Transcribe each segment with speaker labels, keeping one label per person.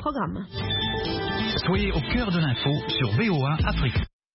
Speaker 1: programme.
Speaker 2: Soyez au cœur de l'info sur VOA Afrique.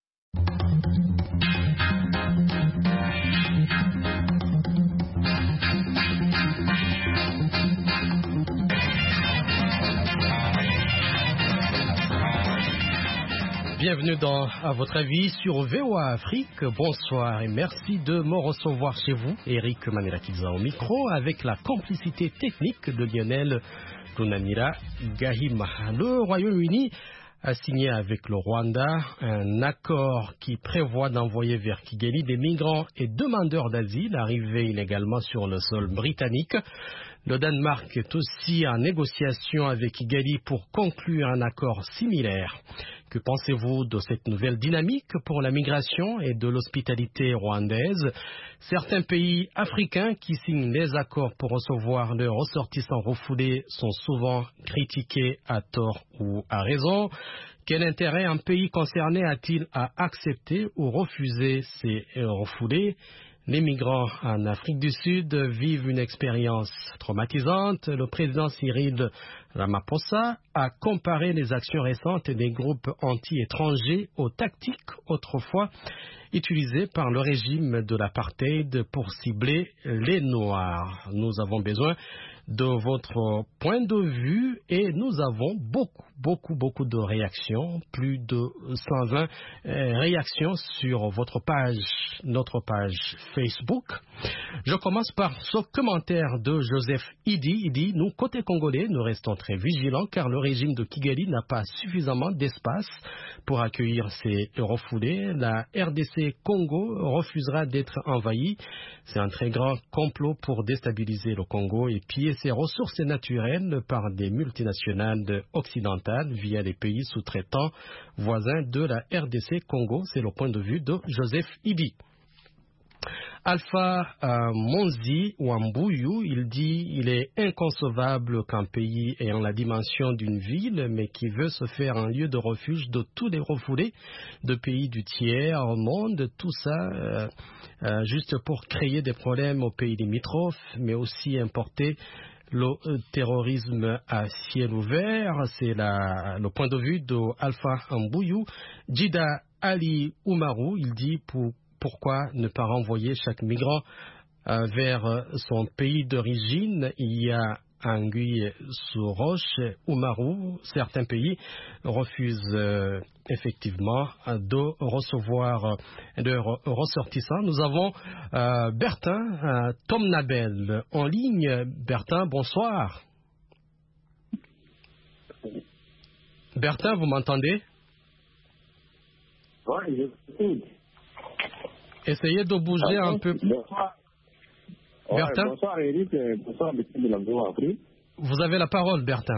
Speaker 3: Bienvenue à votre avis sur VOA Afrique. Bonsoir et merci de me recevoir chez vous. Eric Manirakiza au micro avec la complicité technique de Lionel Lunamira Gahima. Le Royaume-Uni a signé avec le Rwanda un accord qui prévoit d'envoyer vers Kigali des migrants et demandeurs d'asile arrivés illégalement sur le sol britannique. Le Danemark est aussi en négociation avec Kigali pour conclure un accord similaire. Que pensez-vous de cette nouvelle dynamique pour la migration et de l'hospitalité rwandaise? Certains pays africains qui signent les accords pour recevoir leurs ressortissants refoulés sont souvent critiqués à tort ou à raison. Quel intérêt un pays concerné a-t-il à accepter ou refuser ces refoulés? Les migrants en Afrique du Sud vivent une expérience traumatisante. Le président Cyril Ramaphosa a comparé les actions récentes des groupes anti-étrangers aux tactiques autrefois utilisées par le régime de l'apartheid pour cibler les Noirs. Nous avons besoin de votre point de vue et nous avons beaucoup de réactions, plus de 120 réactions sur notre page Facebook. Je commence par ce commentaire de Joseph Idi. Il dit: nous, côté congolais, nous restons très vigilants car le régime de Kigali n'a pas suffisamment d'espace pour accueillir ces refoulés. La RDC Congo refusera d'être envahie. C'est un très grand complot pour déstabiliser le Congo et piller ses ressources naturelles par des multinationales occidentales via les pays sous-traitants voisins de la RDC Congo. C'est le point de vue de Joseph Idi. Alpha Monzi Wambuyu, il dit: il est inconcevable qu'un pays ayant la dimension d'une ville mais qui veut se faire un lieu de refuge de tous les refoulés de pays du tiers monde, tout ça juste pour créer des problèmes aux pays limitrophes, mais aussi importer le terrorisme à ciel ouvert. C'est le point de vue de Alpha Mbuyu. Jida Ali Oumarou, il dit: pourquoi ne pas renvoyer chaque migrant vers son pays d'origine? Il y a anguille sous roche. Oumarou, certains pays refusent effectivement de recevoir leurs ressortissants. Nous avons Bertin Tomnabel en ligne. Bertin, bonsoir. Bertin, vous m'entendez?
Speaker 4: Oui, je vous.
Speaker 3: Essayez de bouger un peu.
Speaker 4: Bonsoir.
Speaker 3: Bertin.
Speaker 4: Bonsoir Eric, bonsoir monsieur de la VOA Afrique.
Speaker 3: Vous avez la parole, Bertin.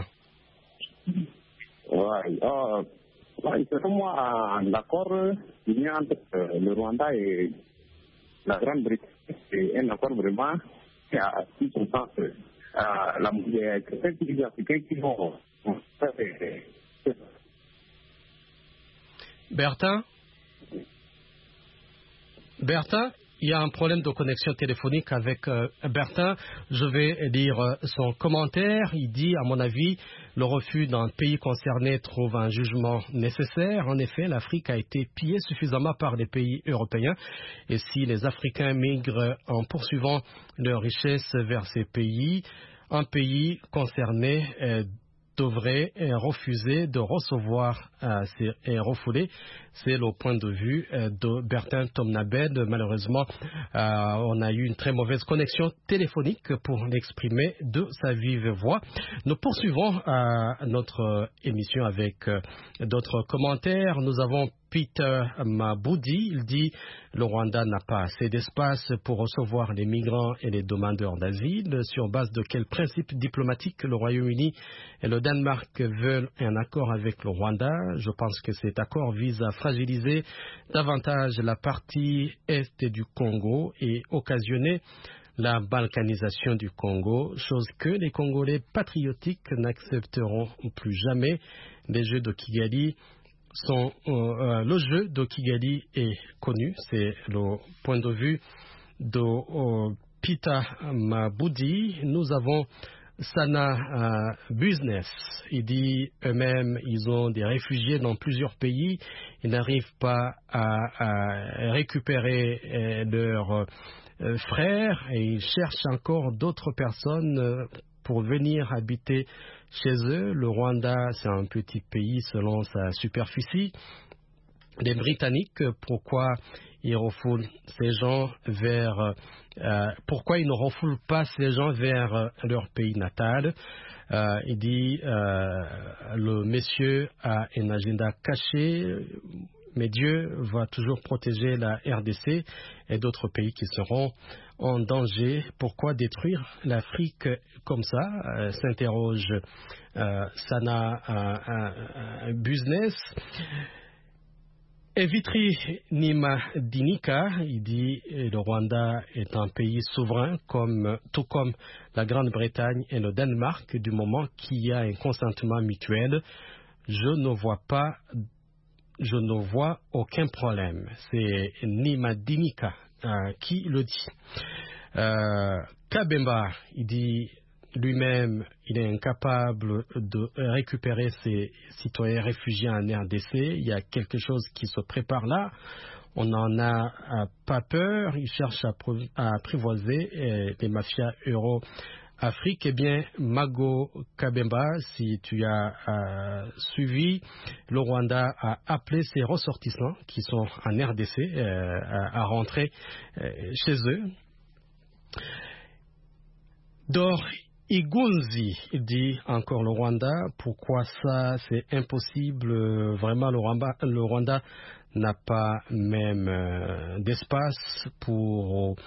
Speaker 4: Oui, selon moi, un accord signé entre le Rwanda et la Grande-Bretagne, c'est un accord vraiment qui a tout son sens. Il y a certains pays africains qui vont...
Speaker 3: Bertin, il y a un problème de connexion téléphonique avec Bertin. Je vais lire son commentaire. Il dit: à mon avis, le refus d'un pays concerné trouve un jugement nécessaire. En effet, l'Afrique a été pillée suffisamment par les pays européens. Et si les Africains migrent en poursuivant leurs richesses vers ces pays, un pays concerné devrait refuser de recevoir ces refoulés. C'est le point de vue de Bertin Tomnabel. Malheureusement, on a eu une très mauvaise connexion téléphonique pour l'exprimer de sa vive voix. Nous poursuivons notre émission avec d'autres commentaires. Nous avons Peter Maboudi. Il dit: le Rwanda n'a pas assez d'espace pour recevoir les migrants et les demandeurs d'asile. Sur base de quels principes diplomatiques le Royaume-Uni et le Danemark veulent un accord avec le Rwanda? Je pense que cet accord vise à fragiliser davantage la partie est du Congo et occasionner la balkanisation du Congo, chose que les Congolais patriotiques n'accepteront plus jamais. Les Jeux de Kigali le jeu de Kigali est connu, c'est le point de vue de Peter Maboudi. Nous avons Sana Business. Il dit eux-mêmes, ils ont des réfugiés dans plusieurs pays. Ils n'arrivent pas à récupérer leurs frères et ils cherchent encore d'autres personnes pour venir habiter chez eux. Le Rwanda, c'est un petit pays selon sa superficie. Les Britanniques, pourquoi ils refoulent ces gens vers pourquoi ils ne refoulent pas ces gens vers leur pays natal? Il dit le monsieur a un agenda caché, mais Dieu va toujours protéger la RDC et d'autres pays qui seront en danger. Pourquoi détruire l'Afrique comme ça? S'interroge Sana Business. Evitri Nimadinika, il dit le Rwanda est un pays souverain, tout comme la Grande-Bretagne et le Danemark, du moment qu'il y a un consentement mutuel. Je ne vois aucun problème. C'est Nimadinika qui le dit. Kabemba, il dit lui-même, il est incapable de récupérer ses citoyens réfugiés en RDC. Il y a quelque chose qui se prépare là. On n'en a pas peur. Il cherche à apprivoiser les mafias euro-Afrique. Eh bien, Mago Kabemba, si tu as suivi, le Rwanda a appelé ses ressortissants qui sont en RDC à rentrer chez eux. Dor Igunzi dit encore le Rwanda, pourquoi ça c'est impossible, vraiment le Rwanda n'a pas même d'espace pour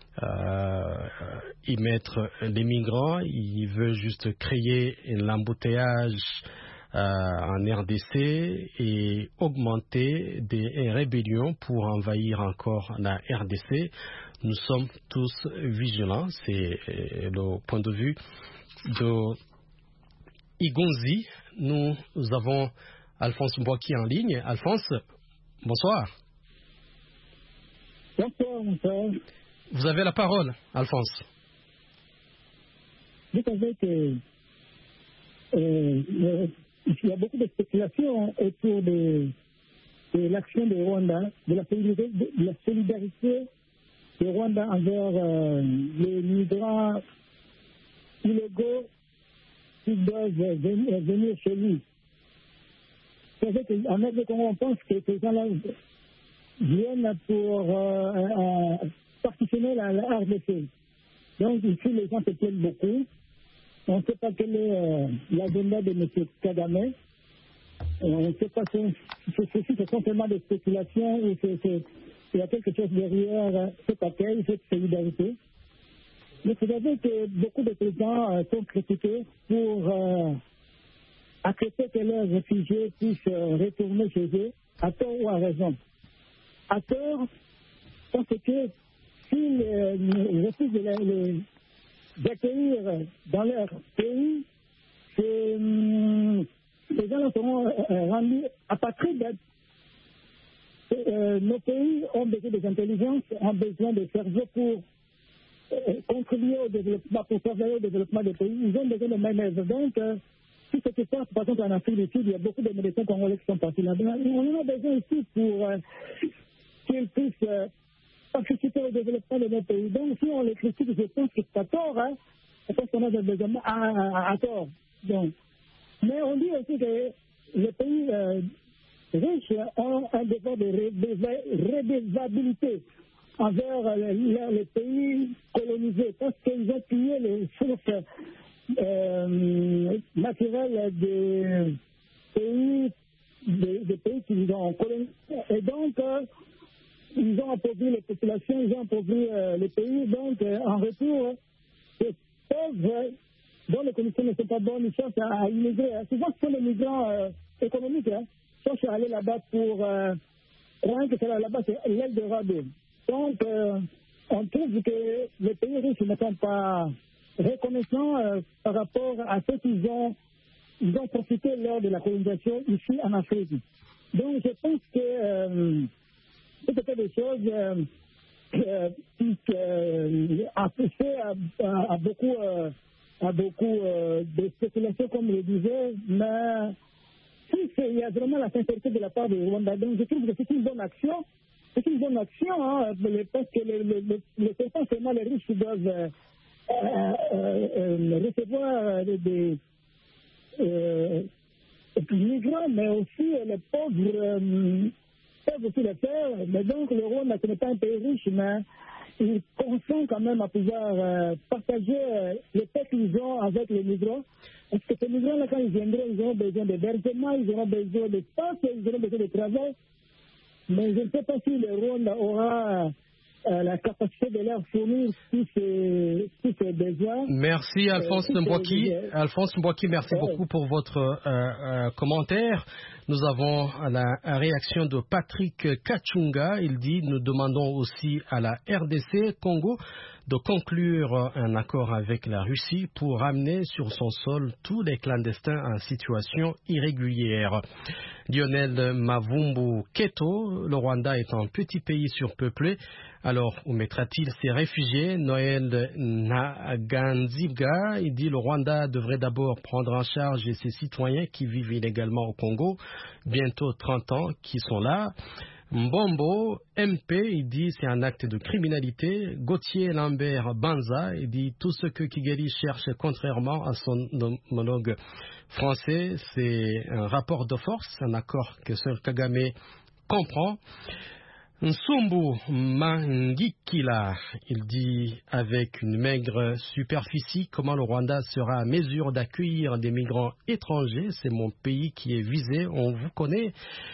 Speaker 3: y mettre les migrants, il veut juste créer l'embouteillage en RDC et augmenter des rébellions pour envahir encore la RDC. Nous sommes tous vigilants, c'est le point de vue de Igonzi. Nous avons Alphonse Mbouaki en ligne. Alphonse, bonsoir.
Speaker 1: Bonsoir.
Speaker 3: Vous avez la parole, Alphonse.
Speaker 1: Vous savez que il y a beaucoup de spéculations autour de l'action du Rwanda, de la solidarité du Rwanda envers les migrants illégaux qui doivent venir chez lui. Vous savez qu'en RDC, on pense que ces gens-là viennent pour partitionner la RDC. Donc ici, les gens se plaignent beaucoup. On ne sait pas quel est l'agenda de M. Kagame. On ne sait pas si ce sont seulement des spéculations ou il y a quelque chose derrière cet accueil, cette solidarité. Mais vous savez que beaucoup de présidents sont critiqués pour accepter que leurs réfugiés puissent retourner chez eux, à tort ou à raison. À tort, parce que s'ils refusent d'accueillir dans leur pays, les gens seront rendus apatrides. Nos pays ont besoin des intelligences, ont besoin de cerveaux pour contribuer au développement, pour travailler au développement des pays. Ils ont besoin de main-d'œuvre. Donc, si ce qui se passe, par exemple, en Afrique du Sud, il y a beaucoup de médecins congolais qui sont partis là-bas. On en a besoin ici pour qu'ils puissent participer au développement de nos pays. Donc, si on les critique, je pense que c'est à tort, hein. Je pense qu'on a besoin à tort. Donc, mais on dit aussi que les pays riches ont un devoir de redevabilité envers les pays colonisés parce qu'ils ont pillé les sources naturelles des pays qu'ils ont colonisés. Et donc, ils ont appauvri les populations, ils ont appauvri les pays. Donc, en retour, les pauvres, dont les conditions ne sont pas bonnes, ils cherchent à immigrer. Souvent, ce sont les migrants économiques. Ils cherchent à aller là-bas pour rien que cela là-bas, c'est l'Eldorado. Donc, on trouve que les pays riches ne sont pas reconnaissants par rapport à ce qu'ils ont profité lors de la colonisation ici en Afrique. Donc, je pense que c'est des choses qui a poussé à beaucoup a beaucoup de spéculations, comme je le disais, mais il y a vraiment la sincérité de la part du Rwanda. Donc je trouve que c'est une bonne action. C'est une bonne action, hein, parce que essentiellement les riches doivent recevoir des migrants, mais aussi les pauvres peuvent aussi le faire. Mais donc le Rwanda, ce n'est pas un pays riche, mais ils consent quand même à pouvoir partager les paix qu'ils ont avec les migrants. Parce que ces migrants-là, quand ils viendront, ils auront besoin d'hébergement, ils auront besoin d'espace, ils auront besoin de travail. Mais je ne sais pas si le Rwanda aura la capacité de leur fournir tous ces besoins.
Speaker 3: Merci Alphonse Mbouaki. Alphonse Mbouaki, merci beaucoup pour votre commentaire. Nous avons la réaction de Patrick Kachunga. Il dit: nous demandons aussi à la RDC Congo de conclure un accord avec la Russie pour ramener sur son sol tous les clandestins en situation irrégulière. Lionel Mavumbu Keto: le Rwanda est un petit pays surpeuplé, alors où mettra-t-il ses réfugiés? Noël Naganziga, il dit: le Rwanda devrait d'abord prendre en charge ses citoyens qui vivent illégalement au Congo, bientôt 30 ans qui sont là. Mbombo MP, il dit: c'est un acte de criminalité. Gauthier Lambert Banza, il dit: tout ce que Kigali cherche, contrairement à son homologue français, c'est un rapport de force, un accord que seul Kagame comprend. Nsumbu Mangikila, il dit avec une maigre superficie: comment le Rwanda sera à mesure d'accueillir des migrants étrangers? C'est mon pays qui est visé, on vous connaît.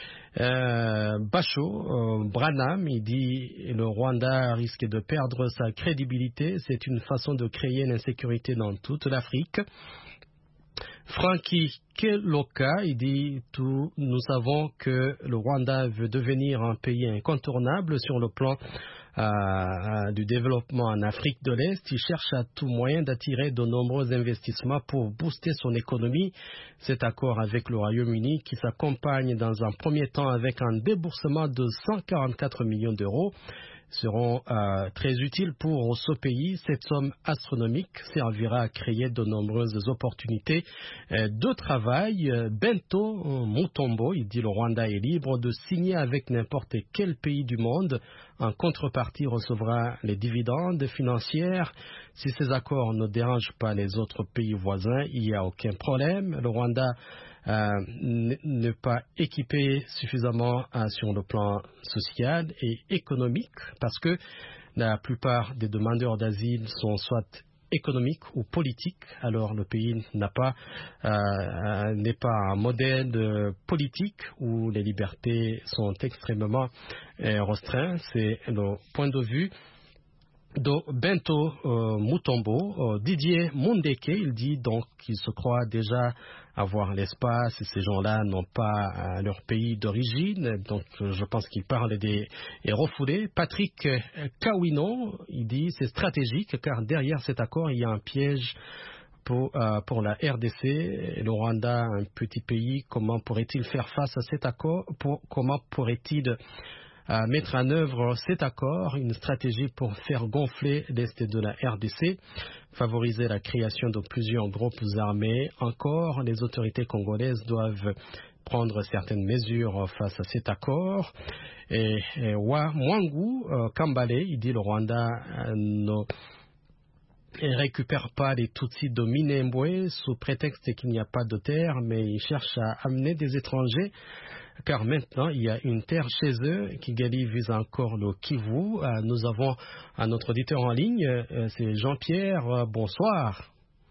Speaker 3: Bacho Branham, il dit: le Rwanda risque de perdre sa crédibilité, c'est une façon de créer l'insécurité dans toute l'Afrique. Frankie Keloka, il dit: nous savons que le Rwanda veut devenir un pays incontournable sur le plan du développement en Afrique de l'Est. Il cherche à tout moyen d'attirer de nombreux investissements pour booster son économie. Cet accord avec le Royaume-Uni, qui s'accompagne dans un premier temps avec un déboursement de 144 millions d'euros, seront très utiles pour ce pays. Cette somme astronomique servira à créer de nombreuses opportunités de travail. Bento Mutombo, il dit: le Rwanda est libre de signer avec n'importe quel pays du monde. En contrepartie, recevra les dividendes financières. Si ces accords ne dérangent pas les autres pays voisins, il n'y a aucun problème. Le Rwanda n'est pas équipé suffisamment sur le plan social et économique, parce que la plupart des demandeurs d'asile sont soit économiques ou politiques. Alors le pays n'est pas un modèle politique où les libertés sont extrêmement restreintes. C'est le point de vue de Bento Mutombo. Didier Mundeke, il dit donc qu'il se croit déjà avoir l'espace et ces gens-là n'ont pas leur pays d'origine. Donc je pense qu'il parle des refoulés. Patrick Kawino, il dit: c'est stratégique car derrière cet accord il y a un piège pour la RDC. Le Rwanda, un petit pays, comment pourrait-il faire face à cet accord? Comment pourrait-il mettre en œuvre cet accord? Une stratégie pour faire gonfler l'Est de la RDC, favoriser la création de plusieurs groupes armés. Encore, les autorités congolaises doivent prendre certaines mesures face à cet accord. Et Mwangu Kambale, il dit: le Rwanda ne récupère pas les Tutsis de Minembwe sous prétexte qu'il n'y a pas de terre, mais il cherche à amener des étrangers, car maintenant il y a une terre chez eux. Kigali vise encore le Kivu. Nous avons un autre auditeur en ligne, c'est Jean-Pierre. Bonsoir.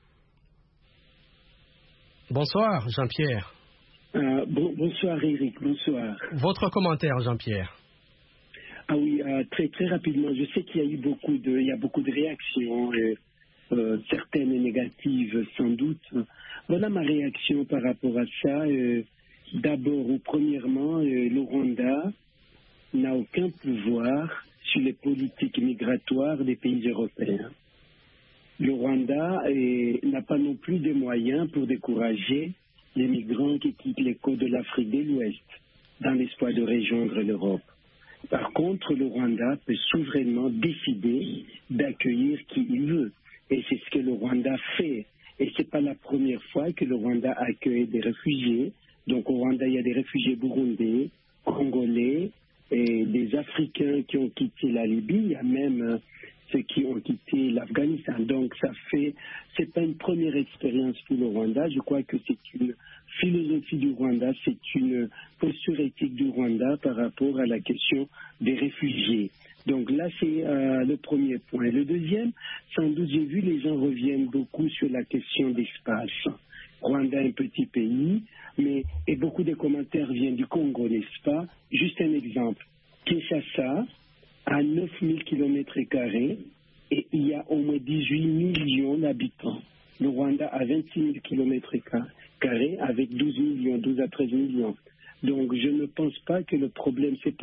Speaker 3: Bonsoir Jean-Pierre.
Speaker 5: Bonsoir Eric, bonsoir.
Speaker 3: Votre commentaire, Jean-Pierre?
Speaker 5: Ah oui, très très rapidement. Je sais qu'il y a eu beaucoup de réactions, certaines négatives sans doute. Voilà ma réaction par rapport à ça. D'abord, ou premièrement, le Rwanda n'a aucun pouvoir sur les politiques migratoires des pays européens. Le Rwanda n'a pas non plus de moyens pour décourager les migrants qui quittent les côtes de l'Afrique de l'Ouest dans l'espoir de rejoindre l'Europe. Par contre, le Rwanda peut souverainement décider d'accueillir qui il veut. Et c'est ce que le Rwanda fait. Et ce n'est pas la première fois que le Rwanda accueille des réfugiés. Donc au Rwanda, il y a des réfugiés burundais, congolais, et des Africains qui ont quitté la Libye. Il y a même ceux qui ont quitté l'Afghanistan. Donc c'est pas une première expérience pour le Rwanda. Je crois que c'est une philosophie du Rwanda, c'est une posture éthique du Rwanda par rapport à la question des réfugiés. Donc là, c'est le premier point. Le deuxième, sans doute, j'ai vu les gens reviennent beaucoup sur la question d'espace. Rwanda est un petit pays, et beaucoup de commentaires viennent du Congo, n'est-ce pas? Juste un exemple. Kinshasa a 9000 km² et il y a au moins 18 millions d'habitants. Le Rwanda a 26 000 km² avec 12 à 13 millions. Donc je ne pense pas que le problème c'est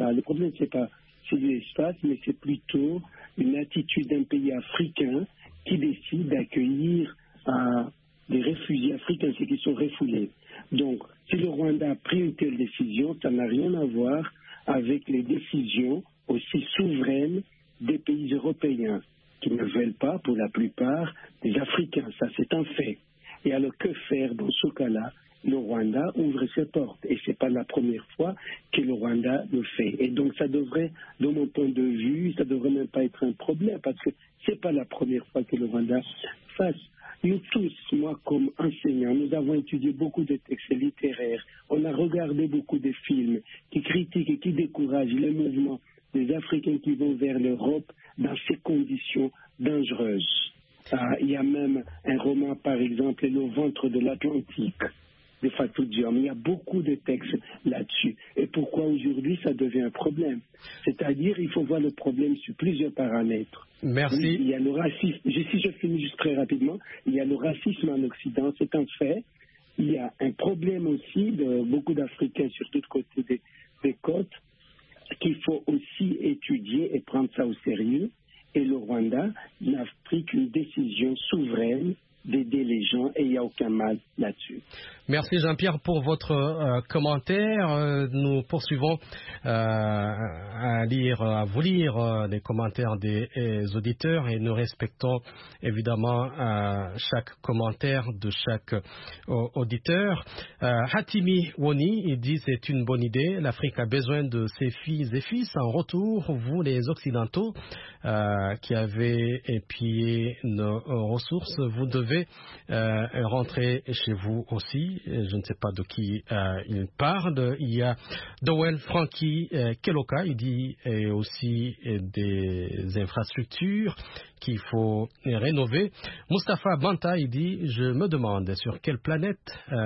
Speaker 5: de l'espace, mais c'est plutôt une attitude d'un pays africain qui décide d'accueillir des réfugiés africains, ceux qui sont refoulés. Donc, si le Rwanda a pris une telle décision, ça n'a rien à voir avec les décisions aussi souveraines des pays européens, qui ne veulent pas, pour la plupart, des Africains. Ça, c'est un fait. Et alors, que faire dans ce cas-là? Le Rwanda ouvre ses portes. Et ce n'est pas la première fois que le Rwanda le fait. Et donc, ça devrait, de mon point de vue, ça ne devrait même pas être un problème, parce que ce n'est pas la première fois que le Rwanda fasse. Nous tous, moi comme enseignant, nous avons étudié beaucoup de textes littéraires, on a regardé beaucoup de films qui critiquent et qui découragent le mouvement des Africains qui vont vers l'Europe dans ces conditions dangereuses. Il y a même un roman, par exemple, Le ventre de l'Atlantique, de Fatou Diom. Il y a beaucoup de textes là-dessus. Et pourquoi aujourd'hui ça devient un problème? C'est-à-dire il faut voir le problème sur plusieurs paramètres.
Speaker 3: Merci.
Speaker 5: Oui, il y a le racisme. Si je finis juste très rapidement, il y a le racisme en Occident, c'est un fait. Il y a un problème aussi de beaucoup d'Africains sur tous côtés des côtes qu'il faut aussi étudier et prendre ça au sérieux. Et le Rwanda n'a pris qu'une décision souveraine d'aider les gens et il n'y a aucun mal là-dessus.
Speaker 3: Merci Jean-Pierre pour votre commentaire. Nous poursuivons à vous lire les commentaires des auditeurs et nous respectons évidemment chaque commentaire de chaque auditeur. Hatimi Woni, il dit c'est une bonne idée. L'Afrique a besoin de ses filles et fils. En retour, vous les Occidentaux qui avez épié nos ressources, vous devez rentrer chez vous aussi. Je ne sais pas de qui il parle. Il y a Dowell Frankie Keloka, il dit aussi des infrastructures qu'il faut rénover. Mustapha Banta, il dit je me demande sur quelle planète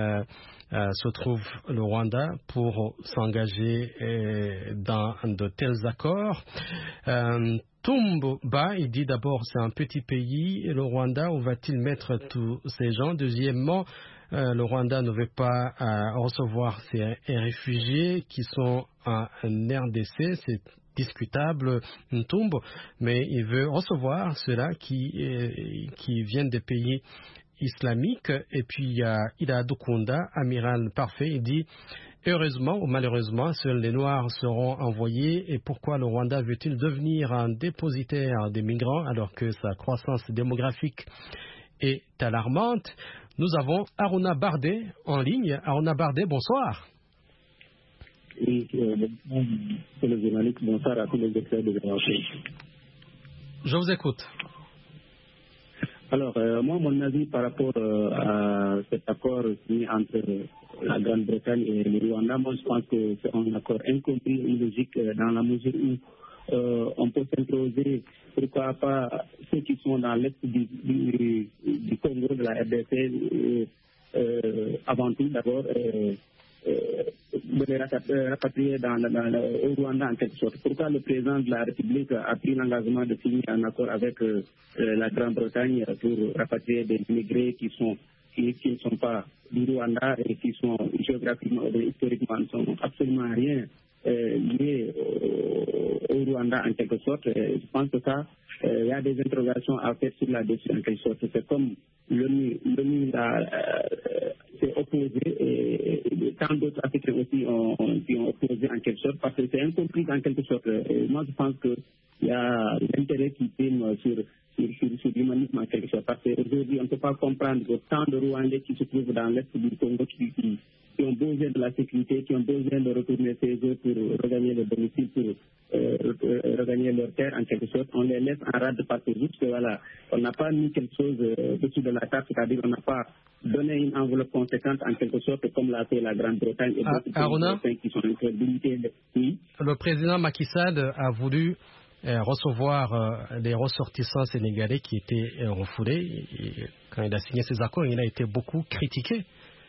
Speaker 3: se trouve le Rwanda pour s'engager dans de tels accords. Tumba, il dit d'abord c'est un petit pays, et le Rwanda, où va-t-il mettre tous ces gens? Deuxièmement, le Rwanda ne veut pas recevoir ces réfugiés qui sont en RDC, c'est discutable, Ntumbo, mais il veut recevoir ceux-là qui viennent des pays islamiques. Et puis il y a Ida Dukunda, amiral parfait, il dit heureusement ou malheureusement, seuls les Noirs seront envoyés. Et pourquoi le Rwanda veut-il devenir un dépositaire des migrants alors que sa croissance démographique est alarmante? Nous avons Aruna Bardé en ligne. Aruna Bardé, bonsoir.
Speaker 6: Oui, c'est le journaliste. Bonsoir à tous les experts de l'Afrique.
Speaker 3: Je vous écoute.
Speaker 6: Alors, moi, mon avis par rapport à cet accord signé entre la Grande-Bretagne et le Rwanda, moi, je pense que c'est un accord incompris, illogique, dans la mesure où on peut s'interroger pourquoi pas ceux qui sont dans l'est du Congo, de la RDC, avant tout, d'abord, de les rapatrier au Rwanda en quelque sorte. Pourquoi le président de la République a pris l'engagement de signer un accord avec la Grande-Bretagne pour rapatrier des immigrés qui ne sont pas du Rwanda et qui sont géographiquement et historiquement ne sont absolument rien liés au Rwanda en quelque sorte? Je pense que ça, il y a des interrogations à faire sur la décision en quelque sorte. C'est comme l'ONU s'est opposé et tant d'autres Africains aussi qui ont opposé en quelque sorte parce que c'est incompris en quelque sorte. Et moi, je pense qu'il y a l'intérêt qui prime sur l'humanisme en quelque sorte. Parce qu'aujourd'hui, on ne peut pas comprendre que tant de Rwandais qui se trouvent dans l'Est du Congo qui ont besoin de la sécurité, qui ont besoin de retourner chez eux pour regagner leur domicile, pour regagner leur terre en quelque sorte. On les laisse en rade parce que juste voilà, on n'a pas mis quelque chose dessus de la table, c'est-à-dire on n'a pas donné une enveloppe conséquente en quelque sorte comme l'a fait la Grande-Bretagne et d'autres pays européens qui sont en train de limiter les pays.
Speaker 3: Le président Macky Sall a voulu recevoir les ressortissants sénégalais qui étaient refoulés. Et quand il a signé ces accords, il a été beaucoup critiqué.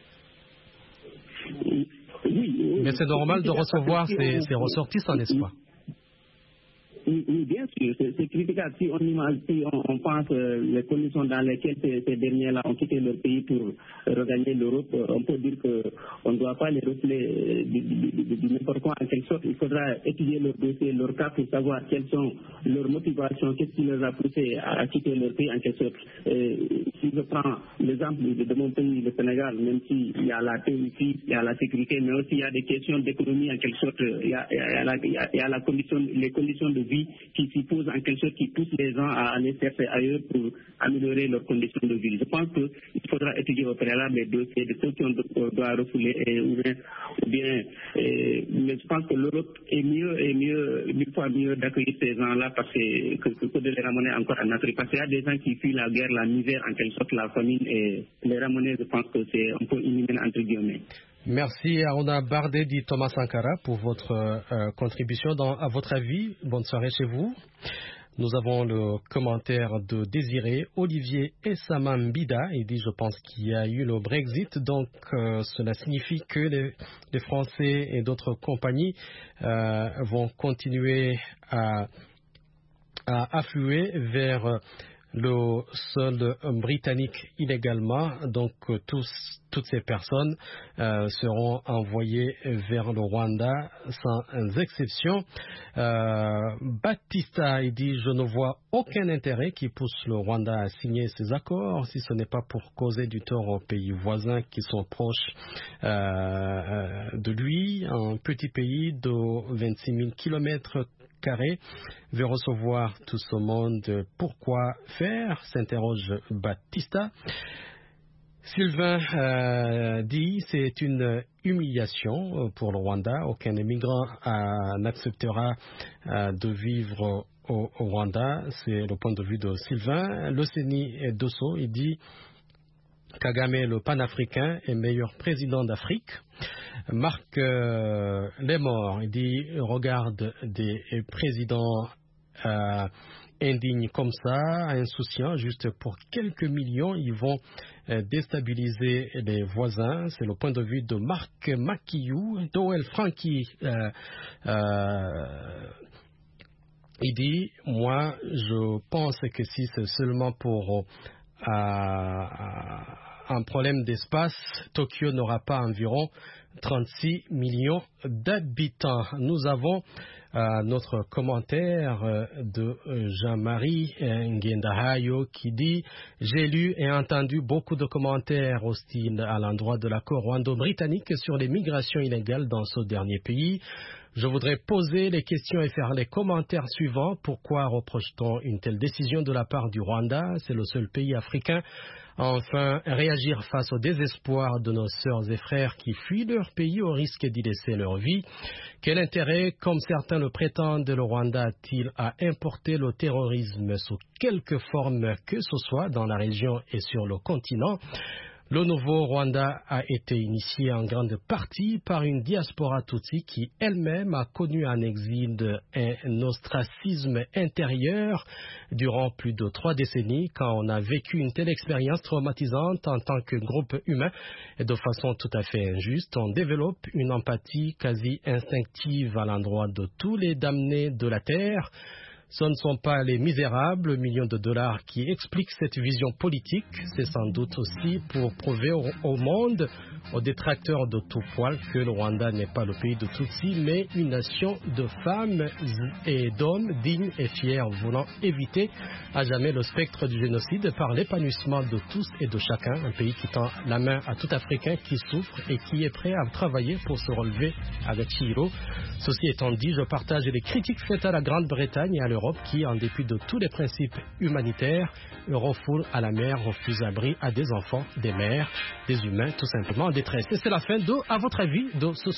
Speaker 6: Oui,
Speaker 3: mais c'est normal de recevoir ces ressortissants, n'est-ce pas?
Speaker 6: Oui, bien sûr, c'est critiquable. Si on pense les conditions dans lesquelles ces derniers-là ont quitté leur pays pour regagner l'Europe, on peut dire qu'on ne doit pas les refléter de n'importe quoi en quelque sorte. Il faudra étudier leur dossier, leur cas pour savoir quelles sont leurs motivations, qu'est-ce qui les a poussés à quitter leur pays en quelque sorte. Si je prends l'exemple de mon pays, le Sénégal, même s'il y a la théorie, il y a la sécurité, mais aussi il y a des questions d'économie en quelque sorte, il y a les conditions de vie qui s'y posent en quelque sorte, qui poussent les gens à aller chercher ailleurs pour améliorer leurs conditions de vie. Je pense qu'il faudra étudier au préalable les dossiers de ceux qui doivent refouler ou bien mais je pense que l'Europe est mille fois mieux d'accueillir ces gens-là parce que de les ramener encore en Afrique. Parce qu'il y a des gens qui fuient la guerre, la misère, en quelque sorte la famine, et les ramener, je pense que c'est un peu inhumain entre guillemets.
Speaker 3: Merci Aruna Bardé dit Thomas Sankara pour votre contribution. À votre avis, bonne soirée chez vous. Nous avons le commentaire de Désiré Olivier Essamambida. Il dit, je pense qu'il y a eu le Brexit, donc cela signifie que les Français et d'autres compagnies vont continuer à affluer vers le sol britannique illégalement. Donc toutes ces personnes seront envoyées vers le Rwanda sans exception. Baptista, il dit, je ne vois aucun intérêt qui pousse le Rwanda à signer ces accords si ce n'est pas pour causer du tort aux pays voisins qui sont proches de lui. Un petit pays de 26 000 kilomètres carré veut recevoir tout ce monde. Pourquoi faire? S'interroge Baptista. Sylvain dit c'est une humiliation pour le Rwanda. Aucun immigrant n'acceptera de vivre au Rwanda. C'est le point de vue de Sylvain. Loceni Dosso, il dit Kagame, le panafricain, est meilleur président d'Afrique. Marc Lemort, il dit regarde des présidents indignes comme ça, insouciants, juste pour quelques millions, ils vont déstabiliser les voisins. C'est le point de vue de Marc Makiyou. Doel Franky, il dit moi je pense que si c'est seulement pour un problème d'espace, Tokyo n'aura pas environ 36 millions d'habitants. Nous avons notre commentaire de Jean-Marie Ngendahayo qui dit « J'ai lu et entendu beaucoup de commentaires hostiles à l'endroit de l'accord rwando-britannique sur les migrations illégales dans ce dernier pays. Je voudrais poser les questions et faire les commentaires suivants. Pourquoi reproche-t-on une telle décision de la part du Rwanda? C'est le seul pays africain. Enfin, réagir face au désespoir de nos sœurs et frères qui fuient leur pays au risque d'y laisser leur vie. Quel intérêt, comme certains le prétendent, le Rwanda a-t-il à importer le terrorisme sous quelque forme que ce soit dans la région et sur le continent? Le nouveau Rwanda a été initié en grande partie par une diaspora tutsi qui elle-même a connu un exil, un ostracisme intérieur durant plus de 3 décennies. Quand on a vécu une telle expérience traumatisante en tant que groupe humain et de façon tout à fait injuste, on développe une empathie quasi instinctive à l'endroit de tous les damnés de la terre. Ce ne sont pas les misérables millions de dollars qui expliquent cette vision politique. C'est sans doute aussi pour prouver au monde, aux détracteurs de tout poil, que le Rwanda n'est pas le pays de Tutsi, mais une nation de femmes et d'hommes dignes et fiers, voulant éviter à jamais le spectre du génocide par l'épanouissement de tous et de chacun. Un pays qui tend la main à tout Africain qui souffre et qui est prêt à travailler pour se relever à Gachiro. Ceci étant dit, je partage les critiques faites à la Grande-Bretagne et à l'Europe qui, en dépit de tous les principes humanitaires, refoulent à la mer, refusent abri à des enfants, des mères, des humains tout simplement en détresse. Et c'est la fin de, à votre avis, de ce